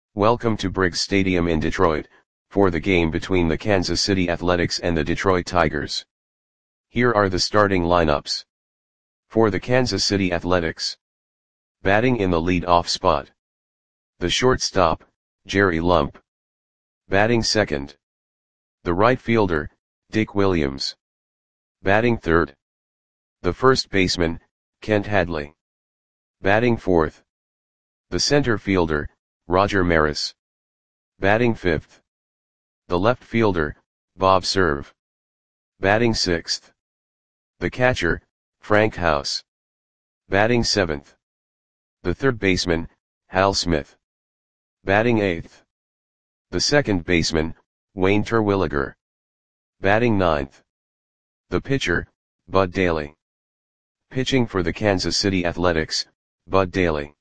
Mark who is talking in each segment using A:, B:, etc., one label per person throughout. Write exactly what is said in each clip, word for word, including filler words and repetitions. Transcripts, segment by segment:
A: Welcome to Briggs Stadium in Detroit, for the game between the Kansas City Athletics and the Detroit Tigers. Here are the starting lineups. For the Kansas City Athletics. Batting in the lead-off spot. The shortstop, Jerry Lump. Batting second. The right fielder, Dick Williams. Batting third. The first baseman, Kent Hadley. Batting fourth. The center fielder, Roger Maris. Batting fifth. The left fielder, Bob Cerv. Batting sixth. The catcher, Frank House. Batting seventh. The third baseman, Hal Smith. Batting eighth. The second baseman, Wayne Terwilliger. Batting ninth. The pitcher, Bud Daly. Pitching for the Kansas City Athletics, Bud Daly.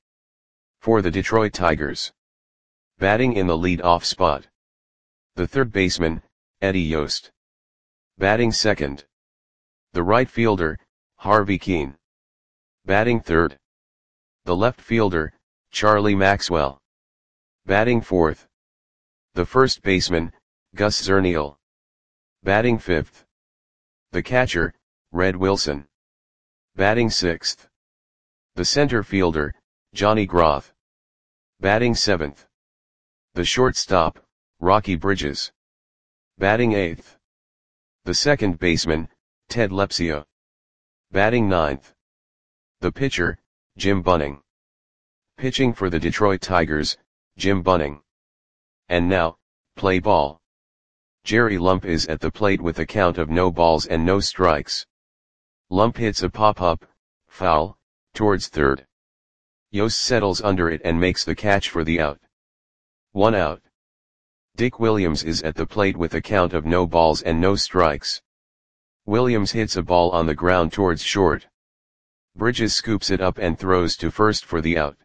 A: For the Detroit Tigers. Batting in the lead-off spot. The third baseman, Eddie Yost. Batting second. The right fielder, Harvey Kuenn. Batting third. The left fielder, Charlie Maxwell. Batting fourth. The first baseman, Gus Zernial. Batting fifth. The catcher, Red Wilson. Batting sixth. The center fielder, Johnny Groth. Batting seventh. The shortstop, Rocky Bridges. Batting eighth. The second baseman, Ted Lepsia. Batting ninth. The pitcher, Jim Bunning. Pitching for the Detroit Tigers, Jim Bunning. And now, play ball. Jerry Lump is at the plate with a count of no balls and no strikes. Lump hits a pop-up, foul, towards third. Yost settles under it and makes the catch for the out. One out. Dick Williams is at the plate with a count of no balls and no strikes. Williams hits a ball on the ground towards short. Bridges scoops it up and throws to first for the out.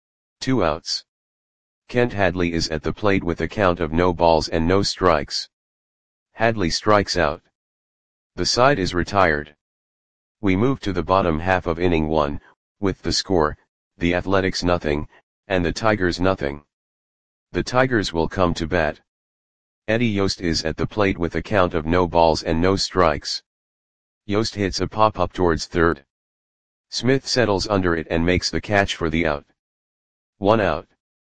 A: Two outs. Kent Hadley is at the plate with a count of no balls and no strikes. Hadley strikes out. The side is retired. We move to the bottom half of inning one, with the score, the Athletics nothing, and the Tigers nothing. The Tigers will come to bat. Eddie Yost is at the plate with a count of no balls and no strikes. Yost hits a pop-up towards third. Smith settles under it and makes the catch for the out. One out.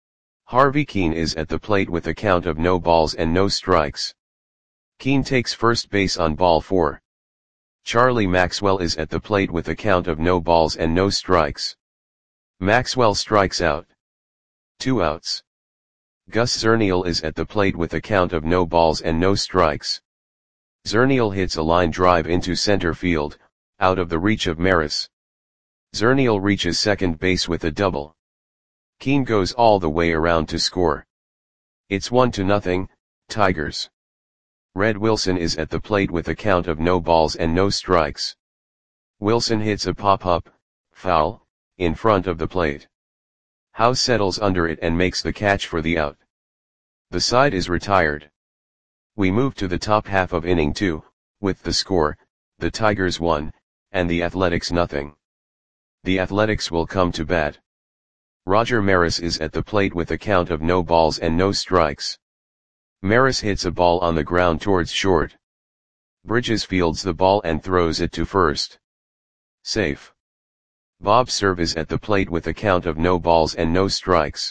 A: Harvey Kuenn is at the plate with a count of no balls and no strikes. Kuenn takes first base on ball four. Charlie Maxwell is at the plate with a count of no balls and no strikes. Maxwell strikes out. Two outs. Gus Zernial is at the plate with a count of no balls and no strikes. Zernial hits a line drive into center field, out of the reach of Maris. Zernial reaches second base with a double. Kuenn goes all the way around to score. It's one to nothing, Tigers. Red Wilson is at the plate with a count of no balls and no strikes. Wilson hits a pop-up, foul, in front of the plate. House settles under it and makes the catch for the out. The side is retired. We move to the top half of inning two, with the score, the Tigers one, and the Athletics nothing. The Athletics will come to bat. Roger Maris is at the plate with a count of no balls and no strikes. Maris hits a ball on the ground towards short. Bridges fields the ball and throws it to first. Safe. Bob Cerv is at the plate with a count of no balls and no strikes.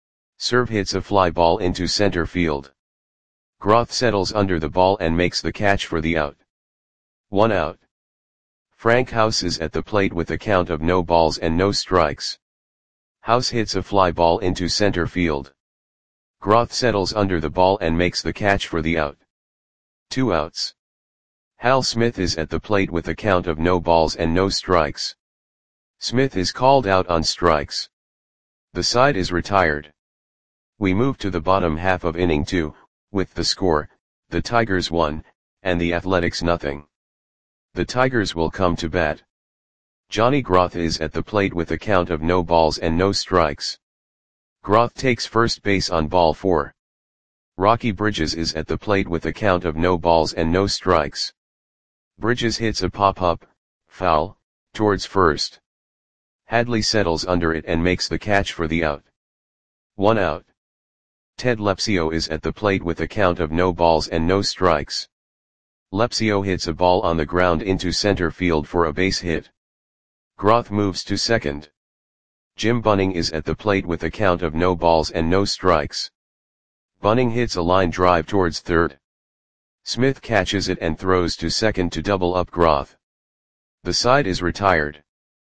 A: Cerv hits a fly ball into center field. Groth settles under the ball and makes the catch for the out. One out. Frank House is at the plate with a count of no balls and no strikes. House hits a fly ball into center field. Groth settles under the ball and makes the catch for the out. Two outs. Hal Smith is at the plate with a count of no balls and no strikes. Smith is called out on strikes. The side is retired. We move to the bottom half of inning two, with the score, the Tigers one, and the Athletics nothing. The Tigers will come to bat. Johnny Groth is at the plate with a count of no balls and no strikes. Groth takes first base on ball four. Rocky Bridges is at the plate with a count of no balls and no strikes. Bridges hits a pop-up, foul, towards first. Hadley settles under it and makes the catch for the out. One out. Ted Lepsio is at the plate with a count of no balls and no strikes. Lepsio hits a ball on the ground into center field for a base hit. Groth moves to second. Jim Bunning is at the plate with a count of no balls and no strikes. Bunning hits a line drive towards third. Smith catches it and throws to second to double up Groth. The side is retired.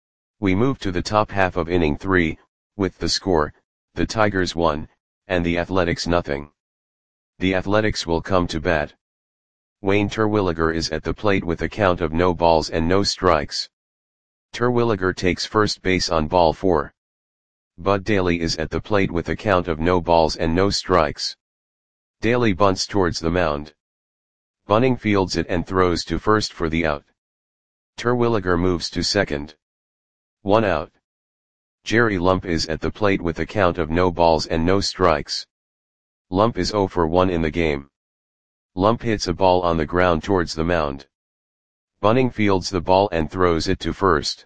A: We move to the top half of inning three, with the score, the Tigers one, and the Athletics nothing. The Athletics will come to bat. Wayne Terwilliger is at the plate with a count of no balls and no strikes. Terwilliger takes first base on ball four. Bud Daly is at the plate with a count of no balls and no strikes. Daly bunts towards the mound. Bunning fields it and throws to first for the out. Terwilliger moves to second. One out. Jerry Lump is at the plate with a count of no balls and no strikes. Lump is oh for one in the game. Lump hits a ball on the ground towards the mound. Bunning fields the ball and throws it to first.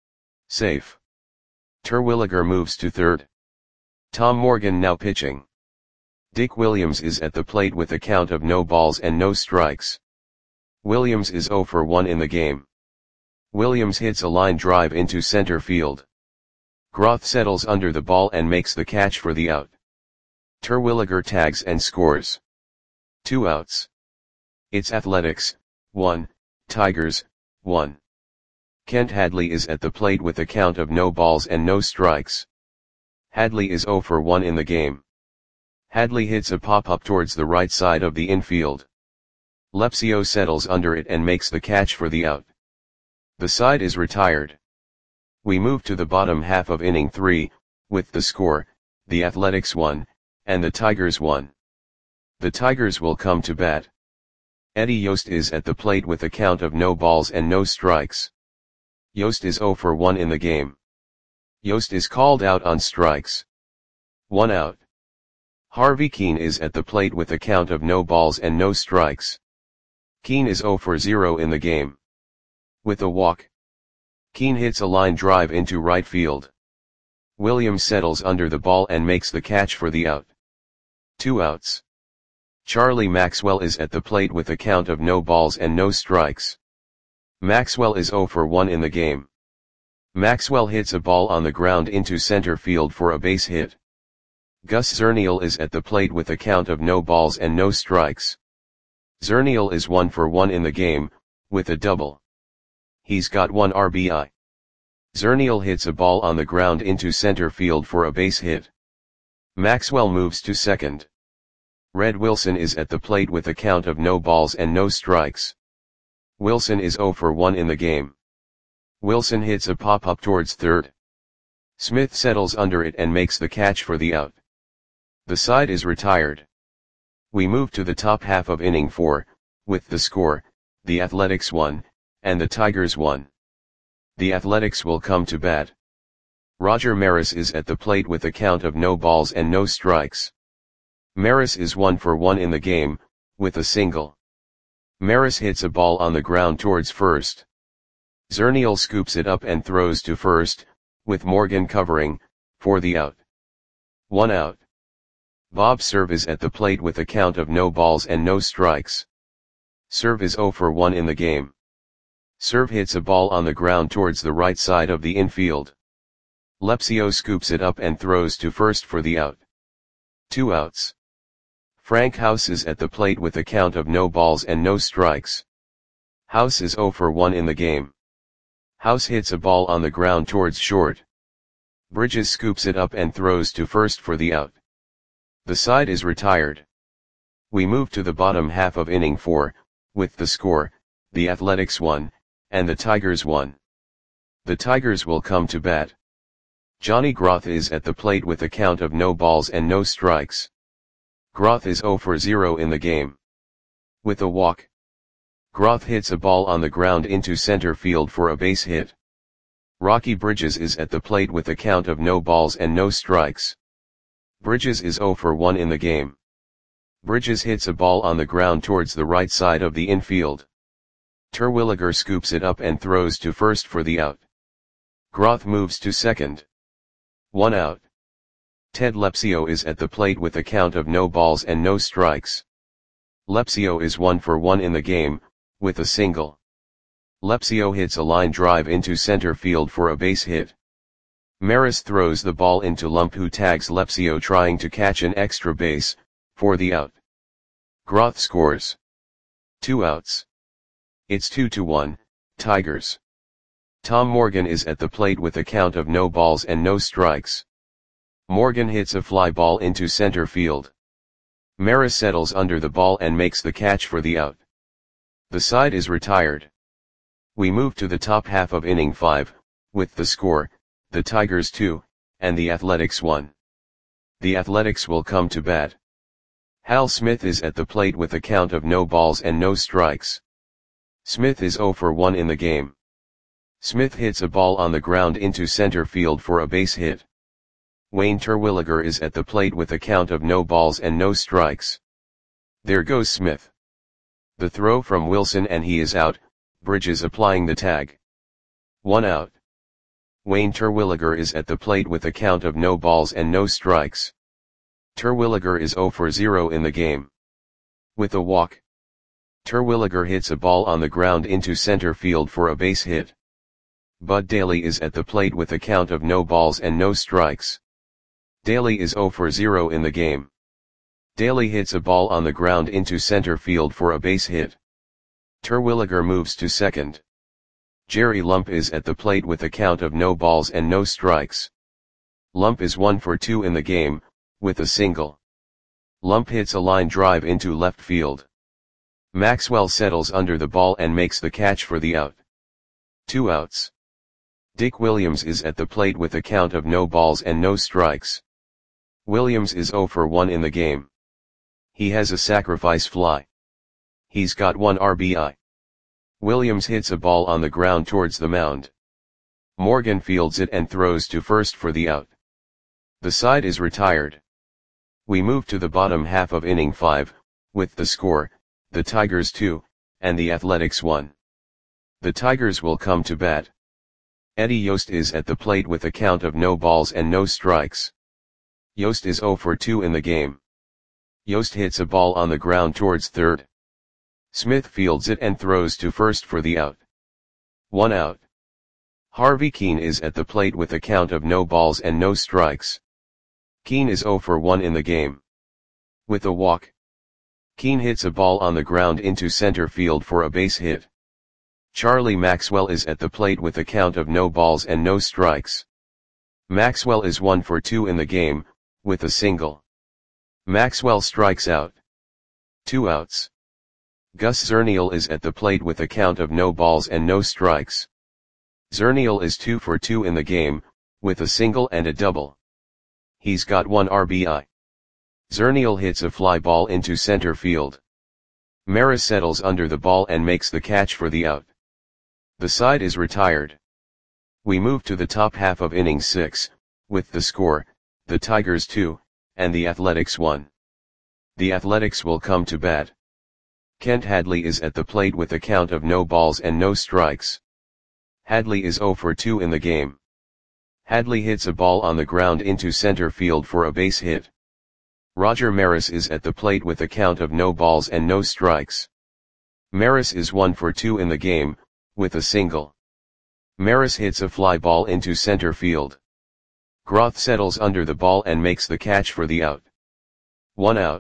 A: Safe. Terwilliger moves to third. Tom Morgan now pitching. Dick Williams is at the plate with a count of no balls and no strikes. Williams is oh for one in the game. Williams hits a line drive into center field. Groth settles under the ball and makes the catch for the out. Terwilliger tags and scores. Two outs. It's Athletics, one, Tigers, one. Kent Hadley is at the plate with a count of no balls and no strikes. Hadley is oh for one in the game. Hadley hits a pop-up towards the right side of the infield. Lepsio settles under it and makes the catch for the out. The side is retired. We move to the bottom half of inning three, with the score, the Athletics one, and the Tigers one. The Tigers will come to bat. Eddie Yost is at the plate with a count of no balls and no strikes. Yost is oh for one in the game. Yost is called out on strikes. One out. Harvey Keene is at the plate with a count of no balls and no strikes. Keene is oh for zero in the game. With a walk. Keene hits a line drive into right field. Williams settles under the ball and makes the catch for the out. Two outs. Charlie Maxwell is at the plate with a count of no balls and no strikes. Maxwell is oh for one in the game. Maxwell hits a ball on the ground into center field for a base hit. Gus Zernial is at the plate with a count of no balls and no strikes. Zernial is one for one in the game, with a double. He's got one R B I. Zernial hits a ball on the ground into center field for a base hit. Maxwell moves to second. Red Wilson is at the plate with a count of no balls and no strikes. Wilson is oh for one in the game. Wilson hits a pop-up towards third. Smith settles under it and makes the catch for the out. The side is retired. We move to the top half of inning four, with the score, the Athletics one, and the Tigers one. The Athletics will come to bat. Roger Maris is at the plate with a count of no balls and no strikes. Maris is one for one in the game, with a single. Maris hits a ball on the ground towards first. Zernial scoops it up and throws to first, with Morgan covering, for the out. One out. Bob Cerv is at the plate with a count of no balls and no strikes. Cerv is oh for one in the game. Cerv hits a ball on the ground towards the right side of the infield. Lepsio scoops it up and throws to first for the out. Two outs. Frank House is at the plate with a count of no balls and no strikes. House is oh for one in the game. House hits a ball on the ground towards short. Bridges scoops it up and throws to first for the out. The side is retired. We move to the bottom half of inning four, with the score, the Athletics one, and the Tigers one. The Tigers will come to bat. Johnny Groth is at the plate with a count of no balls and no strikes. Groth is oh for zero in the game. With a walk. Groth hits a ball on the ground into center field for a base hit. Rocky Bridges is at the plate with a count of no balls and no strikes. Bridges is oh for one in the game. Bridges hits a ball on the ground towards the right side of the infield. Terwilliger scoops it up and throws to first for the out. Groth moves to second. One out. Ted Lepsio is at the plate with a count of no balls and no strikes. Lepsio is one for one in the game, with a single. Lepsio hits a line drive into center field for a base hit. Maris throws the ball into Lump, who tags Lepsio trying to catch an extra base, for the out. Groth scores. Two outs. It's two to one, Tigers. Tom Morgan is at the plate with a count of no balls and no strikes. Morgan hits a fly ball into center field. Maris settles under the ball and makes the catch for the out. The side is retired. We move to the top half of inning five, with the score, the Tigers two, and the Athletics one. The Athletics will come to bat. Hal Smith is at the plate with a count of no balls and no strikes. Smith is zero for one in the game. Smith hits a ball on the ground into center field for a base hit. Wayne Terwilliger is at the plate with a count of no balls and no strikes. There goes Smith. The throw from Wilson and he is out, Bridges applying the tag. One out. Wayne Terwilliger is at the plate with a count of no balls and no strikes. Terwilliger is zero for zero in the game. With a walk. Terwilliger hits a ball on the ground into center field for a base hit. Bud Daly is at the plate with a count of no balls and no strikes. Daly is zero for zero in the game. Daly hits a ball on the ground into center field for a base hit. Terwilliger moves to second. Jerry Lump is at the plate with a count of no balls and no strikes. Lump is one for two in the game, with a single. Lump hits a line drive into left field. Maxwell settles under the ball and makes the catch for the out. Two outs. Dick Williams is at the plate with a count of no balls and no strikes. Williams is zero for one in the game. He has a sacrifice fly. He's got one R B I. Williams hits a ball on the ground towards the mound. Morgan fields it and throws to first for the out. The side is retired. We move to the bottom half of inning five, with the score, the Tigers two, and the Athletics one. The Tigers will come to bat. Eddie Yost is at the plate with a count of no balls and no strikes. Yost is zero for two in the game. Yost hits a ball on the ground towards third. Smith fields it and throws to first for the out. One out. Harvey Keene is at the plate with a count of no balls and no strikes. Keene is zero for one in the game. With a walk. Keene hits a ball on the ground into center field for a base hit. Charlie Maxwell is at the plate with a count of no balls and no strikes. Maxwell is one for two in the game, with a single. Maxwell strikes out. Two outs. Gus Zernial is at the plate with a count of no balls and no strikes. Zernial is two for two in the game, with a single and a double. He's got one R B I. Zernial hits a fly ball into center field. Maris settles under the ball and makes the catch for the out. The side is retired. We move to the top half of inning six, with the score, the Tigers two, and the Athletics one. The Athletics will come to bat. Kent Hadley is at the plate with a count of no balls and no strikes. Hadley is zero for two in the game. Hadley hits a ball on the ground into center field for a base hit. Roger Maris is at the plate with a count of no balls and no strikes. Maris is one for two in the game, with a single. Maris hits a fly ball into center field. Groth settles under the ball and makes the catch for the out. One out.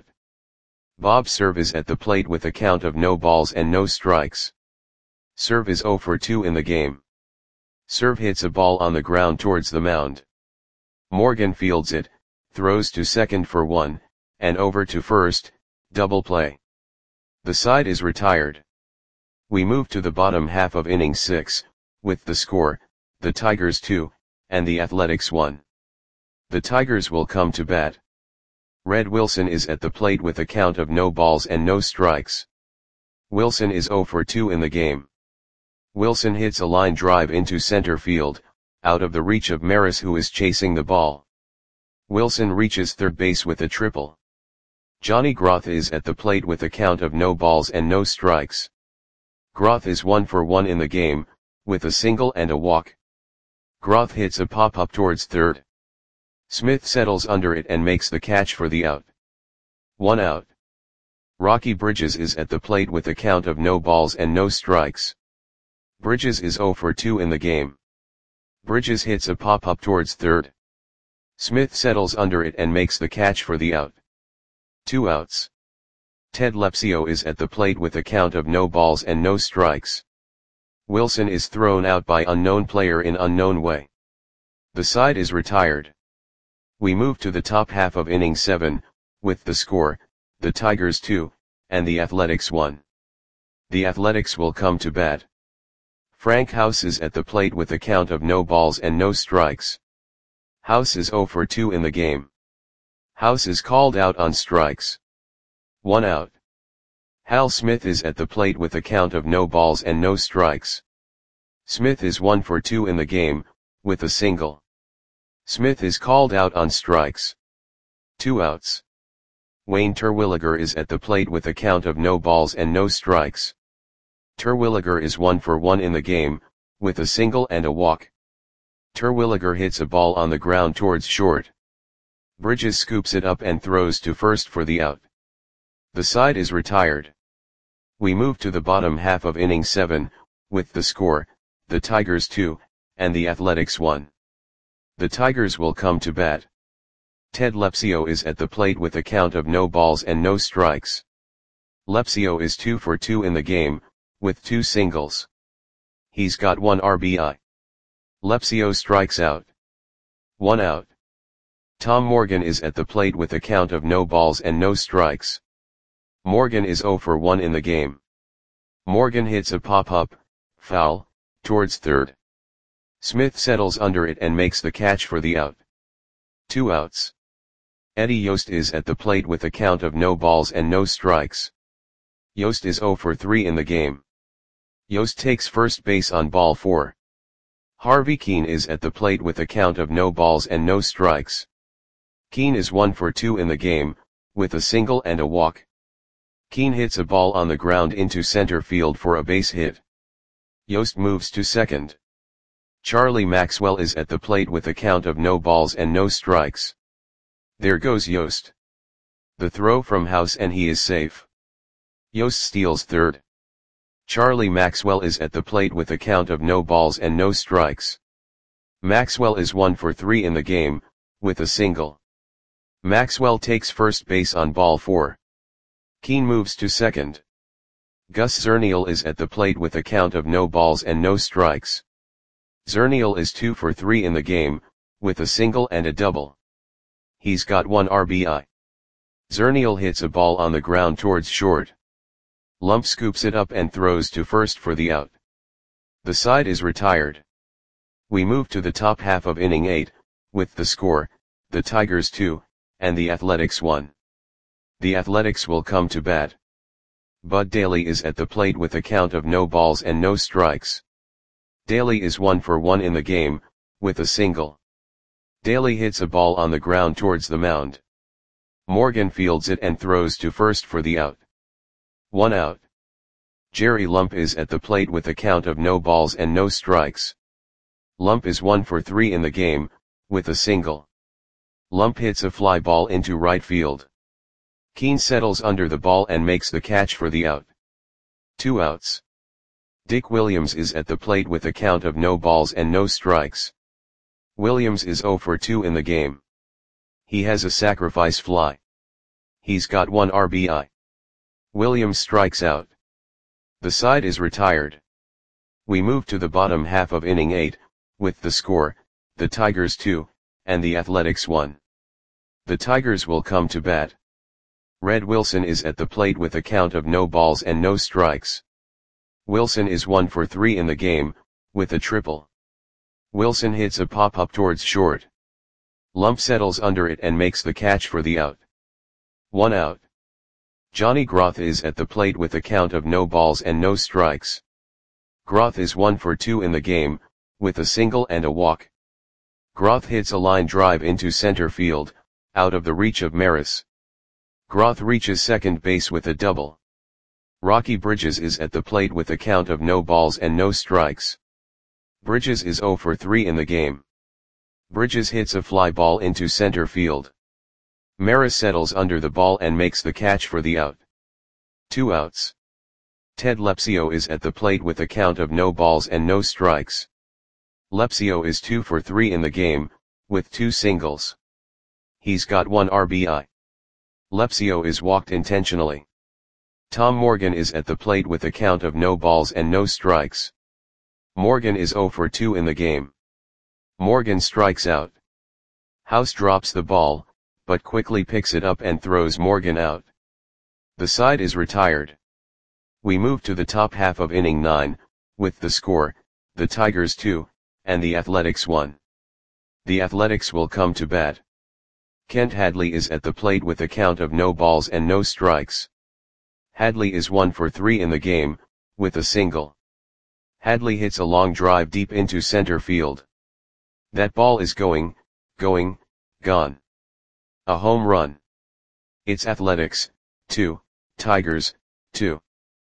A: Bob Cerv is at the plate with a count of no balls and no strikes. Cerv is zero for two in the game. Cerv hits a ball on the ground towards the mound. Morgan fields it, throws to second for one, and over to first, double play. The side is retired. We move to the bottom half of inning six, with the score, the Tigers two, and the Athletics one. The Tigers will come to bat. Red Wilson is at the plate with a count of no balls and no strikes. Wilson is zero for two in the game. Wilson hits a line drive into center field, out of the reach of Maris, who is chasing the ball. Wilson reaches third base with a triple. Johnny Groth is at the plate with a count of no balls and no strikes. Groth is one for one in the game, with a single and a walk. Groth hits a pop-up towards third. Smith settles under it and makes the catch for the out. One out. Rocky Bridges is at the plate with a count of no balls and no strikes. Bridges is zero for two in the game. Bridges hits a pop-up towards third. Smith settles under it and makes the catch for the out. Two outs. Ted Lepsio is at the plate with a count of no balls and no strikes. Wilson is thrown out by unknown player in unknown way. The side is retired. We move to the top half of inning seven, with the score, the Tigers two, and the Athletics one. The Athletics will come to bat. Frank House is at the plate with a count of no balls and no strikes. House is zero for two in the game. House is called out on strikes. One out. Hal Smith is at the plate with a count of no balls and no strikes. Smith is one for two in the game, with a single. Smith is called out on strikes. Two outs. Wayne Terwilliger is at the plate with a count of no balls and no strikes. Terwilliger is one for one in the game, with a single and a walk. Terwilliger hits a ball on the ground towards short. Bridges scoops it up and throws to first for the out. The side is retired. We move to the bottom half of inning seven, with the score, the Tigers two, and the Athletics one. The Tigers will come to bat. Ted Lepsio is at the plate with a count of no balls and no strikes. Lepsio is two for two in the game, with two singles. He's got one R B I. Lepsio strikes out. One out. Tom Morgan is at the plate with a count of no balls and no strikes. Morgan is zero for one in the game. Morgan hits a pop-up, foul, towards third. Smith settles under it and makes the catch for the out. Two outs. Eddie Yost is at the plate with a count of no balls and no strikes. Yost is zero for three in the game. Yost takes first base on ball four. Harvey Keene is at the plate with a count of no balls and no strikes. Keene is one for two in the game, with a single and a walk. Keene hits a ball on the ground into center field for a base hit. Yost moves to second. Charlie Maxwell is at the plate with a count of no balls and no strikes. There goes Yost. The throw from House and he is safe. Yost steals third. Charlie Maxwell is at the plate with a count of no balls and no strikes. Maxwell is one for three in the game, with a single. Maxwell takes first base on ball four. Keene moves to second. Gus Zernial is at the plate with a count of no balls and no strikes. Zernial is two for three in the game, with a single and a double. He's got one R B I. Zernial hits a ball on the ground towards short. Lump scoops it up and throws to first for the out. The side is retired. We move to the top half of inning eight, with the score, the Tigers two, and the Athletics one. The Athletics will come to bat. Bud Daly is at the plate with a count of no balls and no strikes. Daly is one for one in the game, with a single. Daly hits a ball on the ground towards the mound. Morgan fields it and throws to first for the out. One out. Jerry Lump is at the plate with a count of no balls and no strikes. Lump is one for three in the game, with a single. Lump hits a fly ball into right field. Keene settles under the ball and makes the catch for the out. Two outs. Dick Williams is at the plate with a count of no balls and no strikes. Williams is zero for two in the game. He has a sacrifice fly. He's got one R B I. Williams strikes out. The side is retired. We move to the bottom half of inning eight, with the score, the Tigers two, and the Athletics one. The Tigers will come to bat. Red Wilson is at the plate with a count of no balls and no strikes. Wilson is one for three in the game, with a triple. Wilson hits a pop-up towards short. Lump settles under it and makes the catch for the out. One out. Johnny Groth is at the plate with a count of no balls and no strikes. Groth is one for two in the game, with a single and a walk. Groth hits a line drive into center field, out of the reach of Maris. Groth reaches second base with a double. Rocky Bridges is at the plate with a count of no balls and no strikes. Bridges is zero for three in the game. Bridges hits a fly ball into center field. Maris settles under the ball and makes the catch for the out. Two outs. Ted Lepsio is at the plate with a count of no balls and no strikes. Lepsio is two for three in the game, with two singles. He's got one R B I. Lepsio is walked intentionally. Tom Morgan is at the plate with a count of no balls and no strikes. Morgan is zero for two in the game. Morgan strikes out. House drops the ball, but quickly picks it up and throws Morgan out. The side is retired. We move to the top half of inning nine, with the score, the Tigers two, and the Athletics one. The Athletics will come to bat. Kent Hadley is at the plate with a count of no balls and no strikes. Hadley is one for three in the game, with a single. Hadley hits a long drive deep into center field. That ball is going, going, gone. A home run. It's Athletics, two, Tigers, two.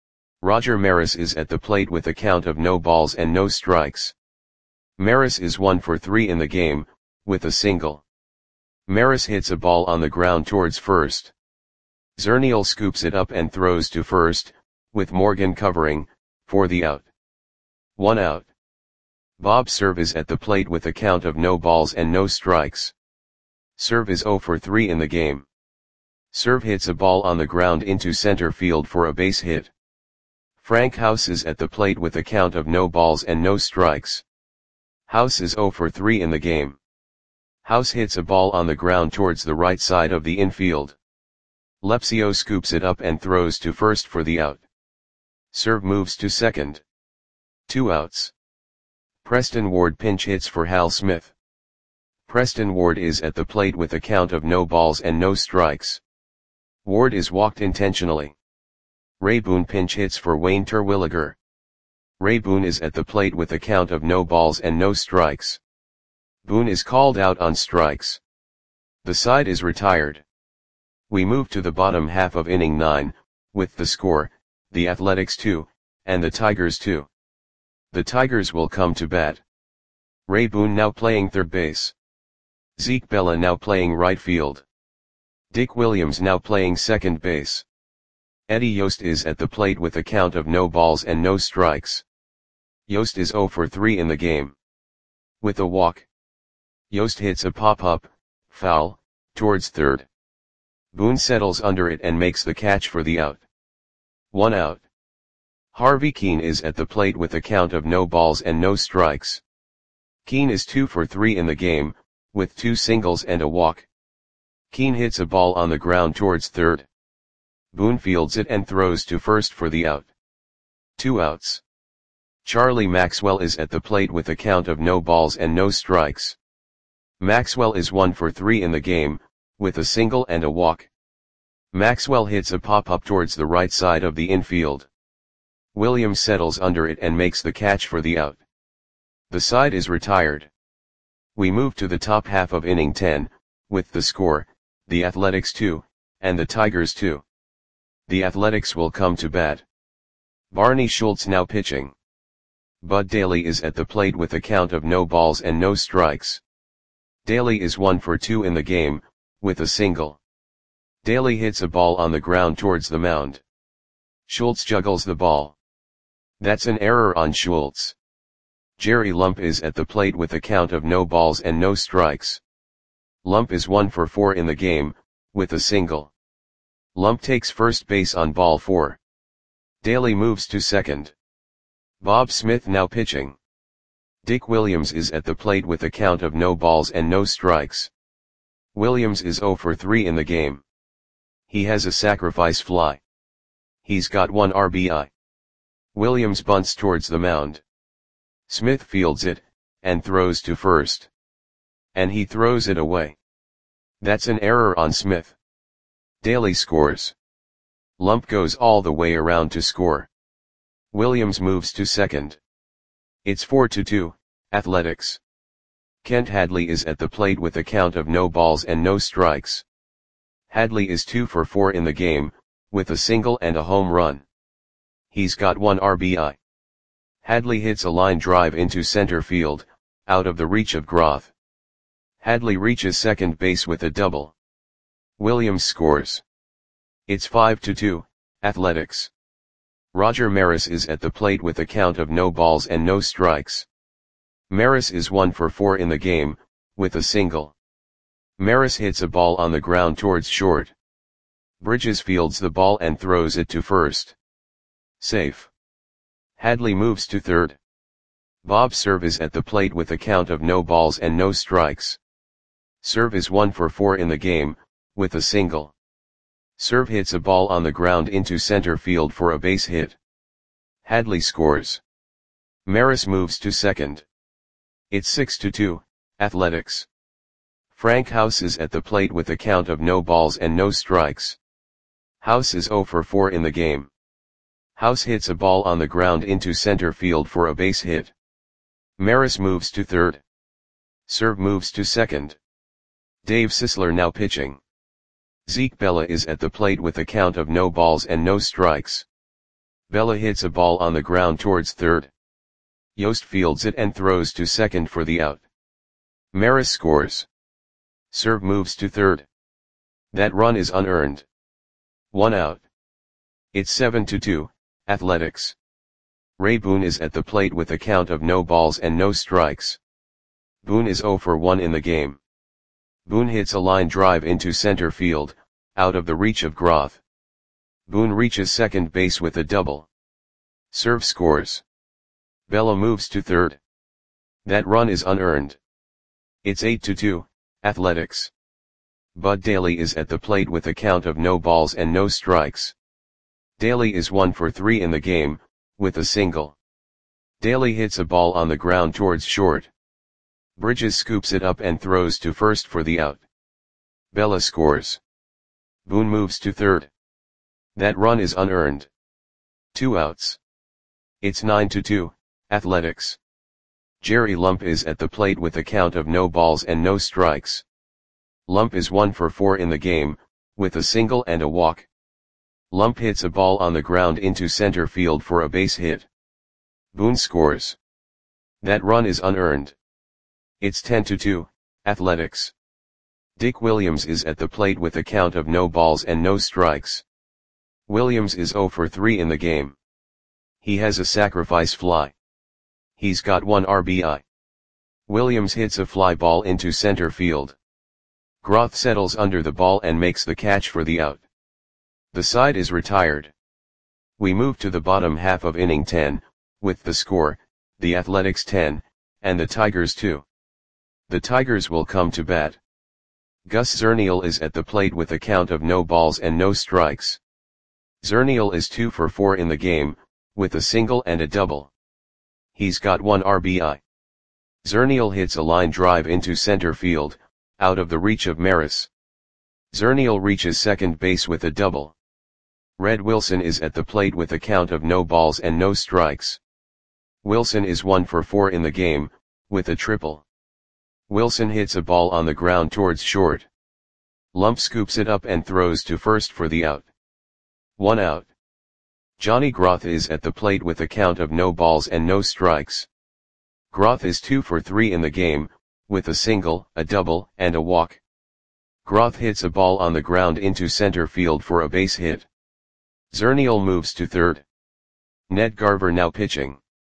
A: Roger Maris is at the plate with a count of no balls and no strikes. Maris is one for three in the game, with a single. Maris hits a ball on the ground towards first. Zernial scoops it up and throws to first, with Morgan covering, for the out. One out. Bob Cerv is at the plate with a count of no balls and no strikes. Cerv is zero for three in the game. Cerv hits a ball on the ground into center field for a base hit. Frank House is at the plate with a count of no balls and no strikes. House is zero for three in the game. House hits a ball on the ground towards the right side of the infield. Lepsio scoops it up and throws to first for the out. Cerv moves to second. Two outs. Preston Ward pinch hits for Hal Smith. Preston Ward is at the plate with a count of no balls and no strikes. Ward is walked intentionally. Ray Boone pinch hits for Wayne Terwilliger. Ray Boone is at the plate with a count of no balls and no strikes. Boone is called out on strikes. The side is retired. We move to the bottom half of inning nine, with the score, the Athletics two, and the Tigers two. The Tigers will come to bat. Ray Boone now playing third base. Zeke Bella now playing right field. Dick Williams now playing second base. Eddie Yost is at the plate with a count of no balls and no strikes. Yost is zero for three in the game. With a walk. Yost hits a pop-up, foul, towards third. Boone settles under it and makes the catch for the out. One out. Harvey Keene is at the plate with a count of no balls and no strikes. Keene is two for three in the game, with two singles and a walk. Keene hits a ball on the ground towards third. Boone fields it and throws to first for the out. Two outs. Charlie Maxwell is at the plate with a count of no balls and no strikes. Maxwell is one for three in the game, with a single and a walk. Maxwell hits a pop-up towards the right side of the infield. Williams settles under it and makes the catch for the out. The side is retired. We move to the top half of inning ten, with the score, the Athletics two, and the Tigers two. The Athletics will come to bat. Barney Schultz now pitching. Bud Daly is at the plate with a count of no balls and no strikes. Daly is one for two in the game, with a single. Daly hits a ball on the ground towards the mound. Schultz juggles the ball. That's an error on Schultz. Jerry Lump is at the plate with a count of no balls and no strikes. Lump is one for four in the game, with a single. Lump takes first base on ball four. Daly moves to second. Bob Smith now pitching. Dick Williams is at the plate with a count of no balls and no strikes. Williams is zero for three in the game. He has a sacrifice fly. He's got one R B I. Williams bunts towards the mound. Smith fields it, and throws to first. And he throws it away. That's an error on Smith. Daly scores. Lump goes all the way around to score. Williams moves to second. It's four to two, Athletics. Kent Hadley is at the plate with a count of no balls and no strikes. Hadley is two for four in the game, with a single and a home run. He's got one R B I. Hadley hits a line drive into center field, out of the reach of Groth. Hadley reaches second base with a double. Williams scores. It's five to two, Athletics. Roger Maris is at the plate with a count of no balls and no strikes. Maris is one for four in the game, with a single. Maris hits a ball on the ground towards short. Bridges fields the ball and throws it to first. Safe. Hadley moves to third. Bob Serve is at the plate with a count of no balls and no strikes. Serve is one for four in the game, with a single. Serve hits a ball on the ground into center field for a base hit. Hadley scores. Maris moves to second. It's six to two, Athletics. Frank House is at the plate with a count of no balls and no strikes. House is zero for four in the game. House hits a ball on the ground into center field for a base hit. Maris moves to third. Serve moves to second. Dave Sisler now pitching. Zeke Bella is at the plate with a count of no balls and no strikes. Bella hits a ball on the ground towards third. Yost fields it and throws to second for the out. Maris scores. Serve moves to third. That run is unearned. One out. It's seven to two, Athletics. Ray Boone is at the plate with a count of no balls and no strikes. Boone is zero for one in the game. Boone hits a line drive into center field, out of the reach of Groth. Boone reaches second base with a double. Serve scores. Bella moves to third. That run is unearned. It's eight to two, Athletics. Bud Daly is at the plate with a count of no balls and no strikes. Daly is one for three in the game, with a single. Daly hits a ball on the ground towards short. Bridges scoops it up and throws to first for the out. Bella scores. Boone moves to third. That run is unearned. Two outs. It's nine to two, Athletics. Jerry Lump is at the plate with a count of no balls and no strikes. Lump is one for four in the game, with a single and a walk. Lump hits a ball on the ground into center field for a base hit. Boone scores. That run is unearned. It's ten to two, Athletics. Dick Williams is at the plate with a count of no balls and no strikes. Williams is zero for three in the game. He has a sacrifice fly. He's got one R B I. Williams hits a fly ball into center field. Groth settles under the ball and makes the catch for the out. The side is retired. We move to the bottom half of inning ten, with the score, the Athletics ten, and the Tigers two. The Tigers will come to bat. Gus Zernial is at the plate with a count of no balls and no strikes. Zernial is two for four in the game, with a single and a double. He's got one R B I. Zernial hits a line drive into center field, out of the reach of Maris. Zernial reaches second base with a double. Red Wilson is at the plate with a count of no balls and no strikes. Wilson is one for four in the game, with a triple. Wilson hits a ball on the ground towards short. Lump scoops it up and throws to first for the out. One out. Johnny Groth is at the plate with a count of no balls and no strikes. Groth is two for three in the game, with a single, a double, and a walk. Groth hits a ball on the ground into center field for a base hit. Zernial moves to third. Ned Garver now pitching.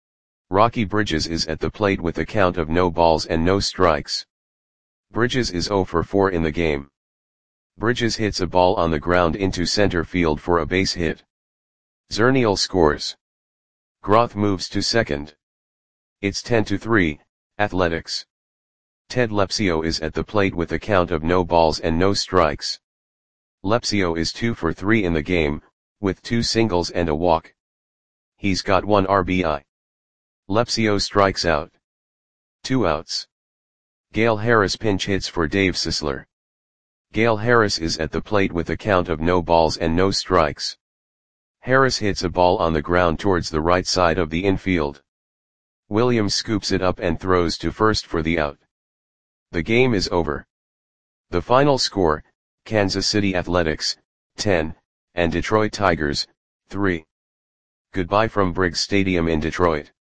A: Rocky Bridges is at the plate with a count of no balls and no strikes. Bridges is zero for four in the game. Bridges hits a ball on the ground into center field for a base hit. Zernial scores. Groth moves to second. It's ten to three, Athletics. Ted Lepsio is at the plate with a count of no balls and no strikes. Lepsio is two for three in the game, with two singles and a walk. He's got one R B I. Lepsio strikes out. Two outs. Gale Harris pinch hits for Dave Sisler. Gale Harris is at the plate with a count of no balls and no strikes. Harris hits a ball on the ground towards the right side of the infield. Williams scoops it up and throws to first for the out. The game is over. The final score, Kansas City Athletics, ten, and Detroit Tigers, three. Goodbye from Briggs Stadium in Detroit.